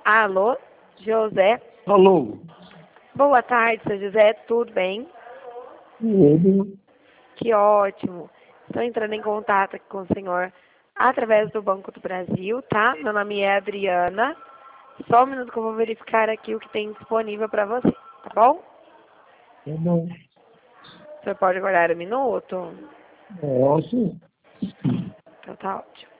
Alô, José. Alô? Boa tarde, seu José. Tudo bem? Tudo. Que ótimo. Estou entrando em contato aqui com o senhor através do Banco do Brasil, tá? Meu nome é Adriana. Só um minuto que eu vou verificar aqui o que tem disponível para você, tá bom? Tá bom. O senhor pode aguardar um minuto? Posso? Então tá ótimo.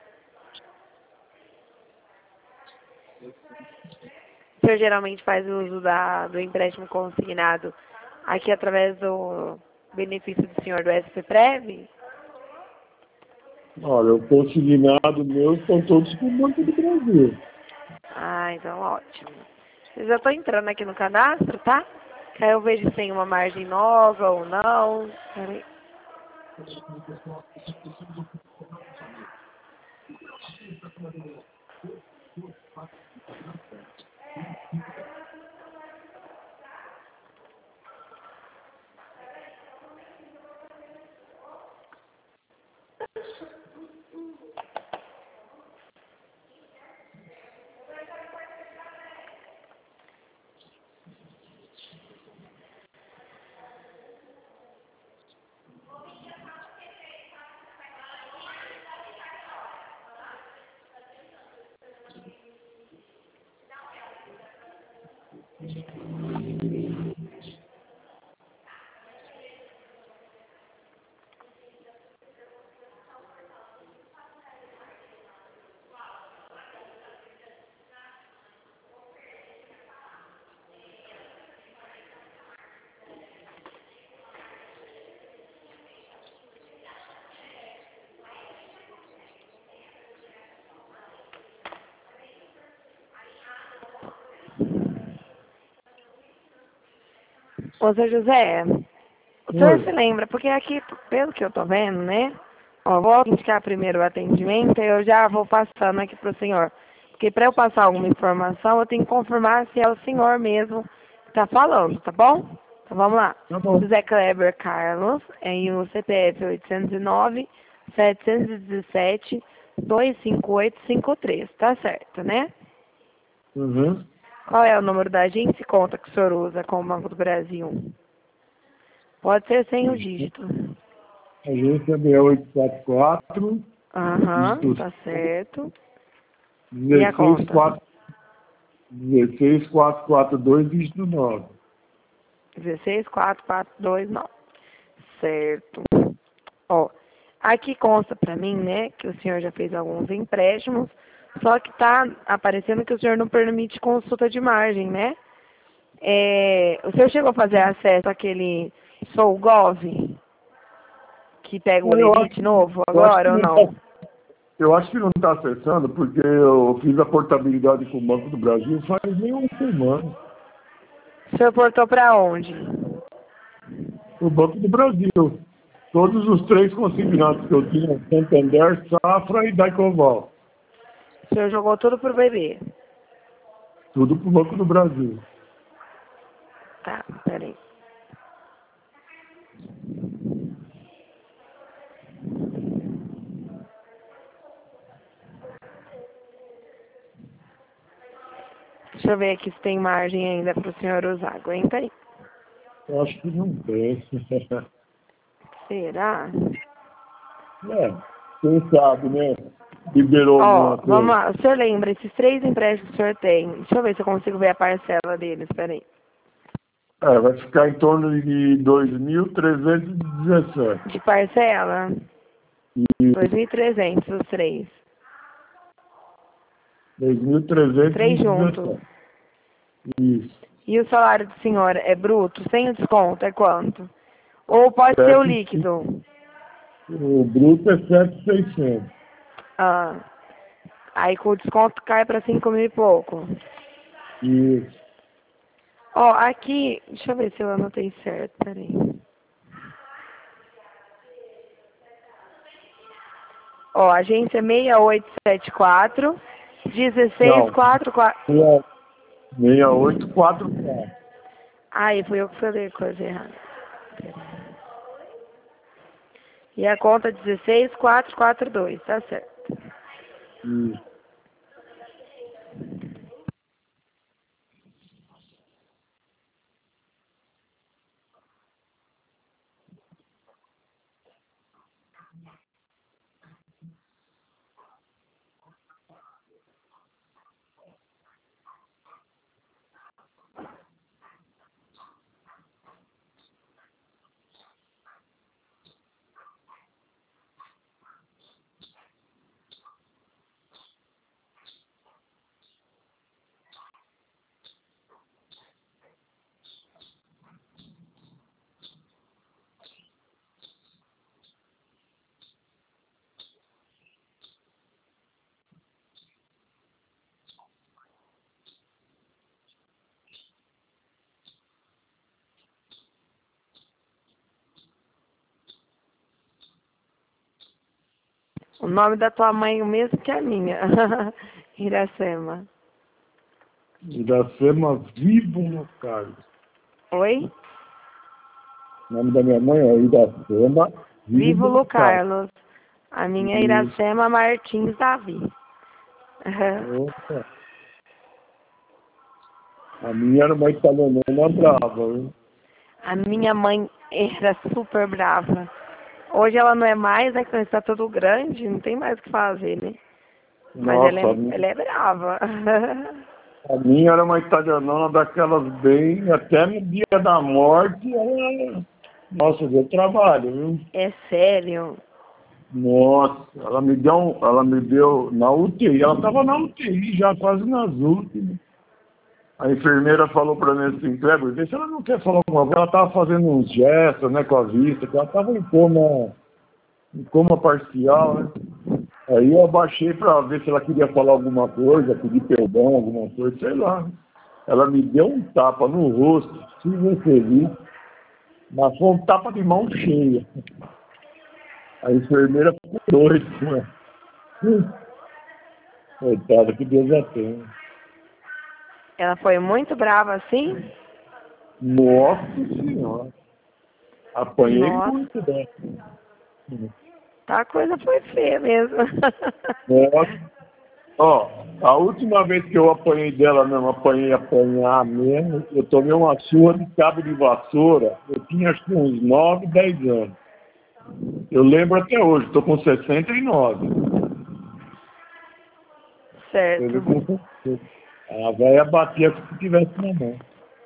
O senhor geralmente faz uso do empréstimo consignado aqui através do benefício do senhor do SPPrev? Olha, o consignado meu estão todos com o Banco do Brasil. Ah, então ótimo. Eu já estou entrando aqui no cadastro, tá? Que aí eu vejo se tem uma margem nova ou não. Peraí. Ô, seu José, o senhor se Oi. lembra, porque aqui, pelo que eu tô vendo, né? Ó, vou indicar primeiro o atendimento e eu já vou passando aqui pro senhor. Porque para eu passar alguma informação, eu tenho que confirmar se é o senhor mesmo que tá falando, tá bom? Então vamos lá. Tá bom. José Kleber Carlos, em o CPF 809-717-25853, tá certo, né? Uhum. Qual é o número da agência e conta que o senhor usa com o Banco do Brasil? Pode ser sem o dígito. Agência 6844, Aham, dígito tá certo. E a conta? 164, 16442, dígito 9. 16429. Certo. Ó, aqui consta pra mim, né, que o senhor já fez alguns empréstimos, só que tá aparecendo que o senhor não permite consulta de margem, né? O senhor chegou a fazer acesso àquele SouGov, que pega o Eu acho, limite novo eu acho que agora ou não não? está. Eu acho que não está acessando, porque eu fiz a portabilidade com o Banco do Brasil faz nem uma semana. O senhor portou pra onde? O Banco do Brasil. Todos os três consignados que eu tinha, Santander, Safra e Daicoval. O senhor jogou tudo pro bebê. Tudo para o Banco do Brasil. Tá, peraí. Deixa eu ver aqui se tem margem ainda pro senhor usar. Aguenta aí. Eu acho que não tem. Será? Quem sabe, né? Liberou Ó, alguma vamos coisa. lá. O senhor lembra, esses três empréstimos que o senhor tem. Deixa eu ver se eu consigo ver a parcela deles. Peraí. Vai ficar em torno de 2.317. De parcela? E 2.300 os três. Os três juntos. 2.317. Isso. E o salário do senhor é bruto, sem o desconto, é quanto? Ou pode ser o Sete, líquido? o bruto é 7.600. Ah, aí com o desconto cai para 5.000 e pouco. Isso. Ó, aqui, deixa eu ver se eu anotei certo, peraí. Ó, agência 6874 Não. 1644. 6844. Ai, fui eu que falei a coisa errada. E a conta 16442, tá certo. Isso. O nome da tua mãe é o mesmo que a minha. Iracema. Iracema Vivo Carlos. Oi? O nome da minha mãe é Iracema Vivo Carlos. A minha é Iracema Martins Davi. Opa. A minha era uma italiana brava, viu? A minha mãe era super brava. Hoje ela não é mais, né? Que está tudo grande, não tem mais o que fazer, né? Mas Nossa, ela é brava. a minha era uma italianona daquelas bem, até no dia da morte, ela... Nossa, deu trabalho, viu? É sério? Nossa, ela me deu na UTI, ela estava na UTI já quase nas últimas. A enfermeira falou para mim assim, Kleber, vê se ela não quer falar alguma coisa. Ela estava fazendo uns gestos, né, com a vista, que ela estava em coma parcial, né? Aí eu abaixei para ver se ela queria falar alguma coisa, pedir perdão, alguma coisa, sei lá. Ela me deu um tapa no rosto, se você viu, mas foi um tapa de mão cheia. A enfermeira ficou doida, né? Coitada, que Deus a tenha. Ela foi muito brava assim? Nossa Senhora. Apanhei Nossa, muito dela. tá, a coisa foi feia mesmo. Nossa. Ó, a última vez que eu apanhei dela mesmo, apanhar mesmo, eu tomei uma surra de cabo de vassoura, eu tinha acho que uns 9, 10 anos. Eu lembro até hoje, estou com 69. Certo. A velha batia se tivesse na mão.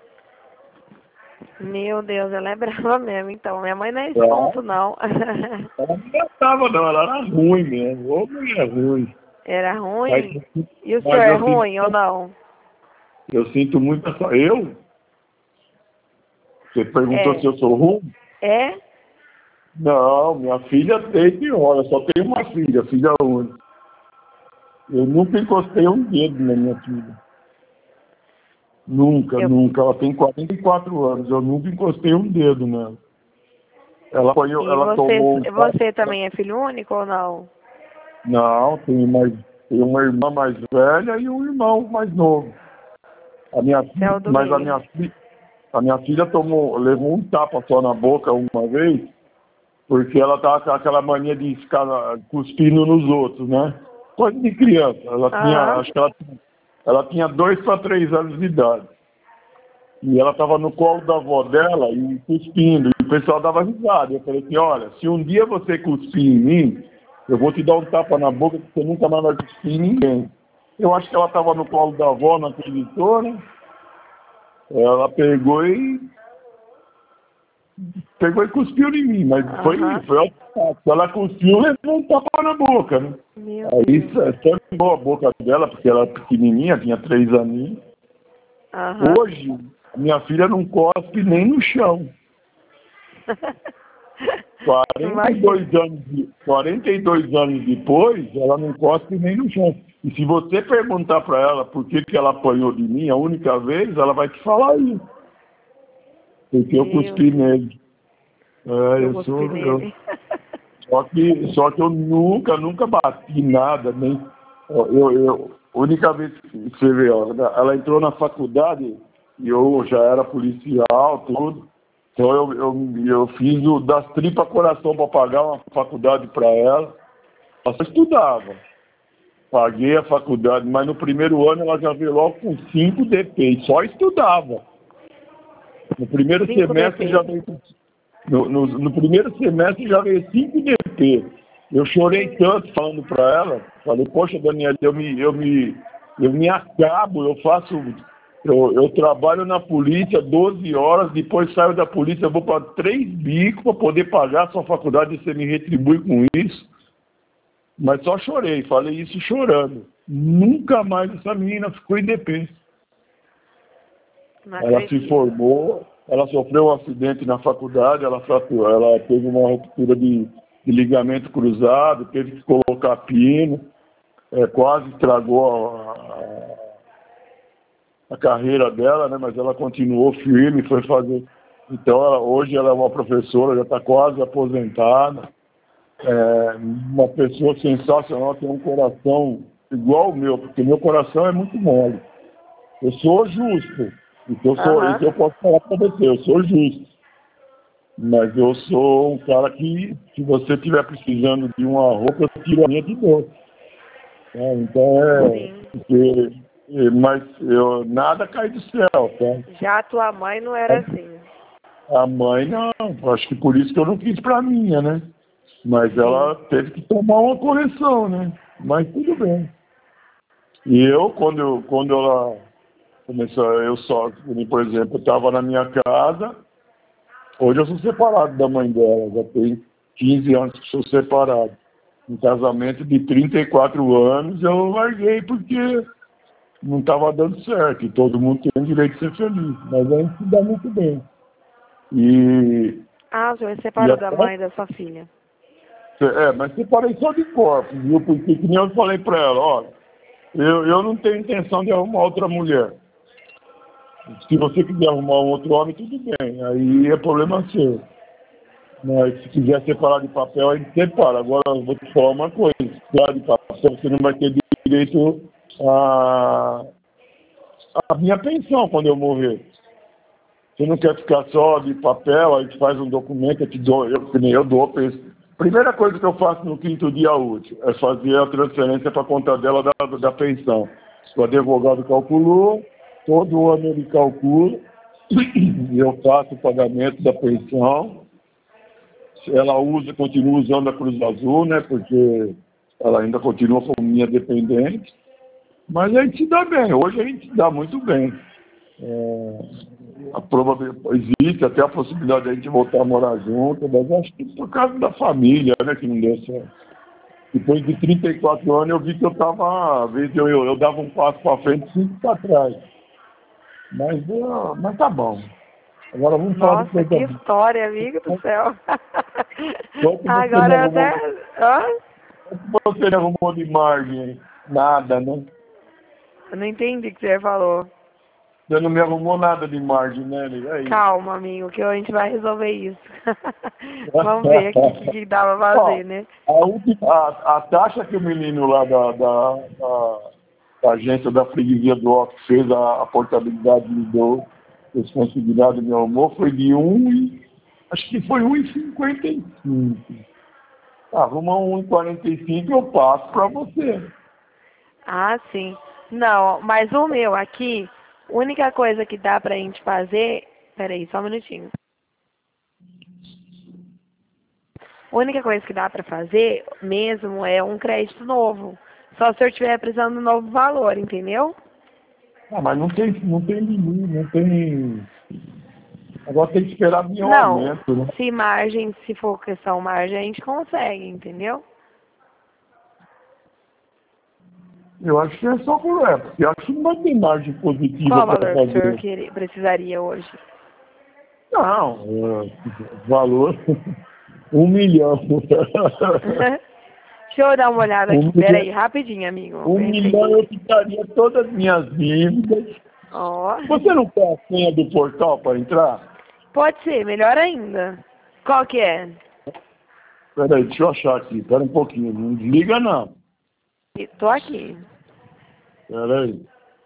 Meu Deus, ela é brava mesmo, então. Minha mãe não é esse ponto, não. Ela não gostava não, ela era ruim mesmo, ou mulher ruim. Era Mas, ruim? E o senhor mas é ruim ou não? eu sinto muito essa... Eu? Você perguntou se eu sou ruim? É? Não, minha filha tem pior, eu só tenho uma filha única. Eu nunca encostei um dedo na minha filha. Nunca. Ela tem 44 anos, eu nunca encostei um dedo nela. Ela apanhou, ela tomou um... Você também é filho único ou não? Não, tem uma irmã mais velha e um irmão mais novo. Mas a minha filha levou um tapa só na boca uma vez, porque ela estava com aquela mania de ficar cuspindo nos outros, né? Coisa de criança. Acho que ela tinha 2 para 3 anos de idade. E ela estava no colo da avó dela e cuspindo. E o pessoal dava risada. Eu falei assim, olha, se um dia você cuspir em mim, eu vou te dar um tapa na boca que você nunca mais vai cuspir em ninguém. Eu acho que ela estava no colo da avó, não acreditou, né? Ela pegou e cuspiu em mim, mas foi isso. Ela cuspiu e levou um tapa na boca, né? Aí tampou a boca dela, porque ela era pequenininha, tinha 3 aninhos. Hoje, minha filha não cospe nem no chão. 42 anos depois, ela não cospe nem no chão. E se você perguntar para ela por que ela apanhou de mim a única vez, ela vai te falar isso. Porque eu cuspi nele. Só que eu nunca bati nada, nem. A única vez que você vê, ó, ela entrou na faculdade e eu já era policial, tudo. Então eu fiz das tripas coração para pagar uma faculdade para ela. Ela só estudava. Paguei a faculdade, mas no primeiro ano ela já veio logo com 5 DP, só estudava. No primeiro semestre já veio no primeiro semestre já veio 5 DP. Eu chorei tanto falando para ela, falei, poxa, Daniela, eu me acabo, eu trabalho na polícia 12 horas, depois saio da polícia, vou para 3 bicos para poder pagar a sua faculdade e você me retribui com isso. Mas só chorei, falei isso chorando. Nunca mais essa menina ficou em DP. Ela se formou, ela sofreu um acidente na faculdade, ela teve uma ruptura de ligamento cruzado, teve que colocar pino, quase estragou a carreira dela, né? Mas ela continuou firme, foi fazer. Então hoje ela é uma professora, já está quase aposentada. uma pessoa sensacional, tem um coração igual o meu, porque meu coração é muito mole. Eu sou justo, então isso eu posso falar para você, eu sou justo. Mas eu sou um cara que, se você estiver precisando de uma roupa, eu tiro a minha de dor. Então mas nada cai do céu, tá? Já a tua mãe não era assim. A mãe não, acho que por isso que eu não quis pra minha, né? Mas ela teve que tomar uma correção, né? Mas tudo bem. E eu, quando ela começou, por exemplo, eu estava na minha casa, hoje eu sou separado da mãe dela, já tem 15 anos que sou separado. Um casamento de 34 anos eu larguei porque não estava dando certo, e todo mundo tem o direito de ser feliz, mas a gente se dá muito bem. O senhor separou da mãe da sua filha? Mas separei só de corpo, viu? Porque que nem eu falei para ela, olha, eu não tenho intenção de arrumar outra mulher. Se você quiser arrumar um outro homem, tudo bem, aí é problema seu. Mas se quiser separar de papel, a gente separa. Agora eu vou te falar uma coisa, separar de papel, você não vai ter direito a minha pensão quando eu morrer. Você não quer ficar só de papel, a gente faz um documento, eu dou. Primeira coisa que eu faço no 5º dia útil é fazer a transferência para a conta dela da pensão. O advogado calculou, todo ano ele calcula, e eu faço o pagamento da pensão. Ela continua usando a Cruz Azul, né, porque ela ainda continua como minha dependente. Mas a gente se dá bem, hoje a gente se dá muito bem. Existe até a possibilidade de a gente voltar a morar junto, mas acho que por causa da família, né, que não deu certo. Depois de 34 anos eu vi que às vezes eu dava um passo para frente e 5 para trás. Mas tá bom. Agora vamos falar de coisa. Nossa, que história, amigo do céu. Agora eu até... Você não arrumou de margem? Nada, né? Eu não entendi o que você falou. Você não me arrumou nada de margem, né? Calma, amigo, que a gente vai resolver isso. Vamos ver aqui o que dá pra fazer, né? A taxa que o menino lá da agência da freguesia do Ox fez a portabilidade me deu, esse consignado me arrumou, foi de acho que foi 1,55. Arruma 1,45 eu passo para você. Ah, sim. Não, mas o meu aqui, a única coisa que dá pra gente fazer... Peraí, só um minutinho. A única coisa que dá pra fazer mesmo é um crédito novo. Só se o senhor estiver precisando de um novo valor, entendeu? Mas não tem limite, não tem... Agora tem que esperar vir um Não, aumento, né? se for questão margem, a gente consegue, entendeu? Eu acho que é só porque eu acho que não vai ter margem positiva. Qual para valor que o fazer. senhor precisaria hoje? Não, valor 1 milhão. Deixa eu dar uma olhada aqui, peraí, rapidinho, amigo. 1 milhão eu quitaria todas as minhas dívidas. Ó. Você não quer a senha do portal para entrar? Pode ser, melhor ainda. Qual que é? Peraí, deixa eu achar aqui, espera um pouquinho, não desliga não. Tô aqui. Peraí.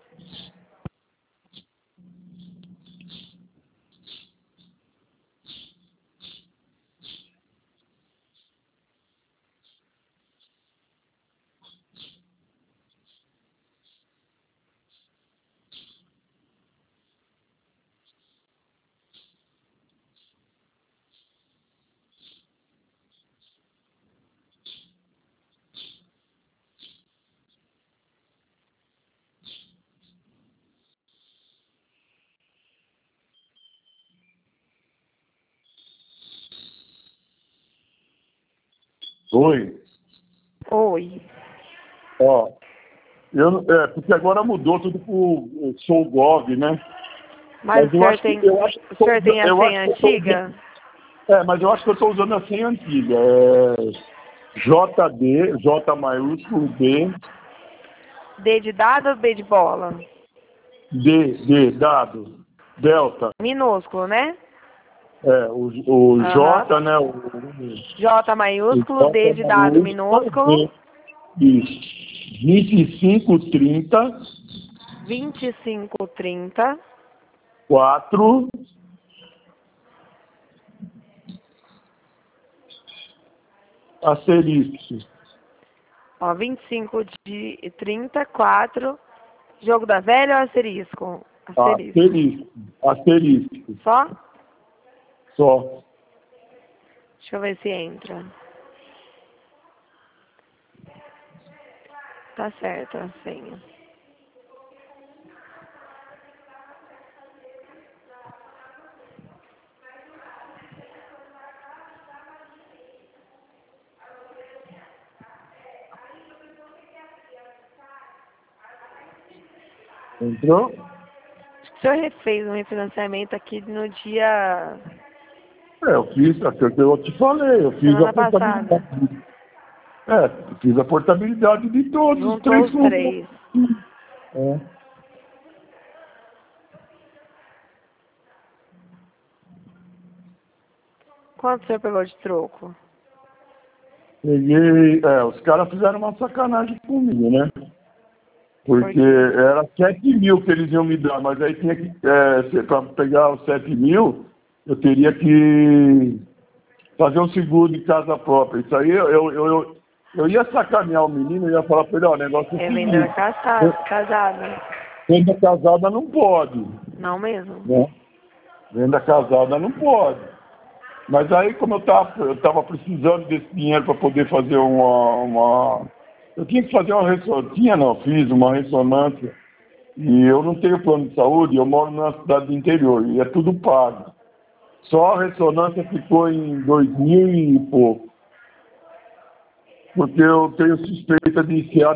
Oi. Oi. Ó, porque agora mudou tudo pro SouGov, né? Mas o senhor tem a senha antiga? Mas eu acho que eu estou usando a senha antiga. JD, J maiúsculo, D. D de dado ou B de bola? D, dado. Delta. Minúsculo, né? O J, né? J maiúsculo, D de dado minúsculo. Isso. 2530. 2530. 4. Asterisco. Ó, 25 de 34. Jogo da velha ou asterisco? Asterisco. Só? Só. Deixa eu ver se entra. Tá certo a senha. Entrou? Acho que o senhor fez um refinanciamento aqui no dia... Eu fiz, aquilo que eu te falei, eu fiz semana a portabilidade. passada. Eu fiz a portabilidade de todos os Juntou os 3 3. Quanto o senhor pegou de troco? Peguei, os caras fizeram uma sacanagem comigo, né? Porque era 7.000 que eles iam me dar, mas aí tinha que, para pegar os 7.000, eu teria que fazer um seguro de casa própria. Isso aí eu ia sacanear o menino, eu ia falar para ele, ó, o negócio é o seguinte. Venda casada. Venda casada não pode. Não mesmo? Né? Venda casada não pode. Mas aí, como eu estava precisando desse dinheiro para poder fazer eu tinha que fazer uma ressonância, fiz uma ressonância. E eu não tenho plano de saúde, eu moro numa cidade do interior, e é tudo pago. Só a ressonância ficou em 2.000 e pouco. Porque eu tenho suspeita de ser